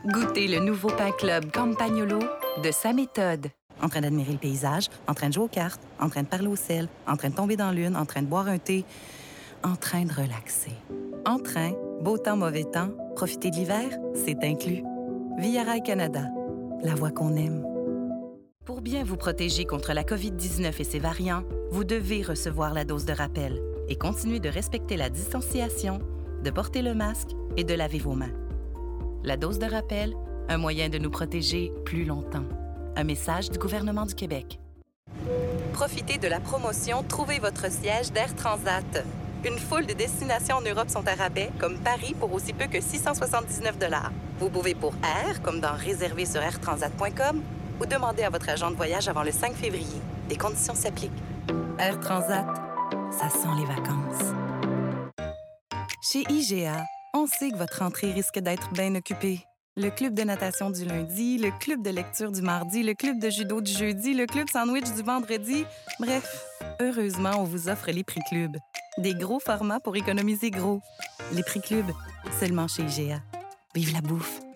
Goûtez le nouveau pain club Campagnolo de sa méthode. En train d'admirer le paysage, en train de jouer aux cartes, en train de parler au sel, en train de tomber dans l'une, en train de boire un thé, en train de relaxer. En train, beau temps, mauvais temps, profiter de l'hiver, c'est inclus. Via Rail Canada, la voie qu'on aime. Pour bien vous protéger contre la COVID-19 et ses variants, vous devez recevoir la dose de rappel et continuer de respecter la distanciation, de porter le masque et de laver vos mains. La dose de rappel, un moyen de nous protéger plus longtemps. Un message du gouvernement du Québec. Profitez de la promotion Trouvez votre siège d'Air Transat. Une foule de destinations en Europe sont à rabais, comme Paris pour aussi peu que 679 $. Vous pouvez pour Air, comme dans Réserver sur airtransat.com, ou demander à votre agent de voyage avant le 5 février. Des conditions s'appliquent. Air Transat, ça sent les vacances. Chez IGA, on sait que votre rentrée risque d'être bien occupée. Le club de natation du lundi, le club de lecture du mardi, le club de judo du jeudi, le club sandwich du vendredi. Bref, heureusement, on vous offre les prix club. Des gros formats pour économiser gros. Les prix club, seulement chez IGA. Vive la bouffe!